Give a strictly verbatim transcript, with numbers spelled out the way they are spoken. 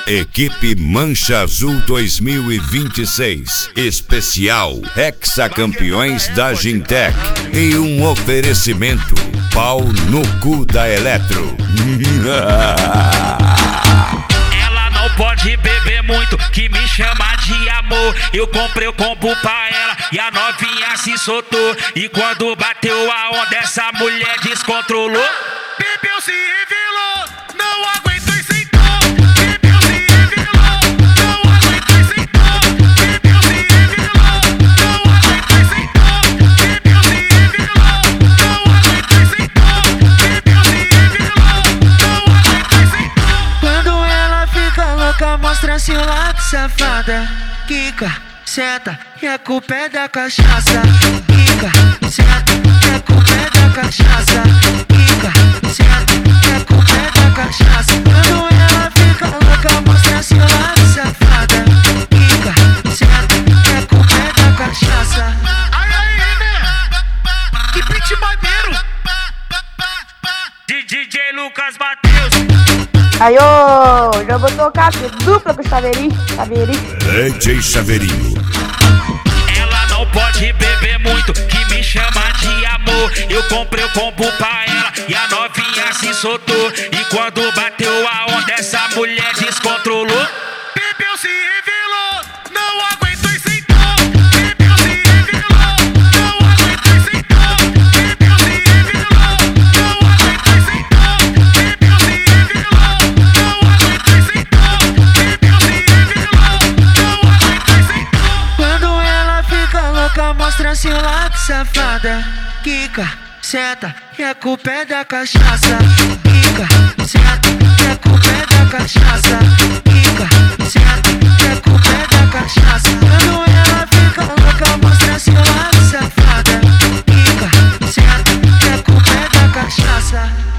Equipe Mancha Azul dois mil e vinte e seis. Especial Hexacampeões da Gintec. E um oferecimento: pau no cu da Eletro. Ela não pode beber muito, que me chama de amor. Eu comprei o combo pra ela e a novinha se soltou. E quando bateu a onda, essa mulher descontrolou. Bebeu, se revelou, não aguentou e sentou. Bebeu, se revelou, não aguentou e sentou. Bebeu, se revelou, não aguentou e sentou. Bebeu, se revelou, não aguentou e sentou. Bebeu, se revelou, não aguentou e sentou. Quando ela fica louca, mostra seu lado, safada. Quica, senta, e a culpa é da cachaça. Quica, senta, e a culpa é da cachaça. Quica, senta, e a culpa é da cachaça. Quando ela fica louca, mostra seu lado, safada. Quica, senta, e a culpa é da cachaça. Ai, ai, né? Que beat maneiro. De D J Lucas Mateus. Aí, ô, já vou tocar dupla com o Chaveirinho, Chaveirinho. D J Chaveirinho. Ela não pode beber muito, que me chama de amor. Eu comprei o combo pra ela e a novinha se soltou. E quando bateu a onda, essa mulher descontrolou. Bebeu, se revelou, não aguentou e sentou. Bebeu, se revelou, não aguentou e sentou. Bebeu, se revelou, não aguentou e sentou. Bebeu, se revelou, não aguentou e sentou. Bebeu, se revelou, não aguentou e sentou. Quando ela fica louca, mostra seu lado, safada. Quica, senta, e a culpa é da cachaça. Quica, senta, e a culpa é da cachaça. Quica, senta, e a culpa é da cachaça. Quando ela fica louca, mostra seu lado, safada. Quica, senta, e a culpa é da cachaça.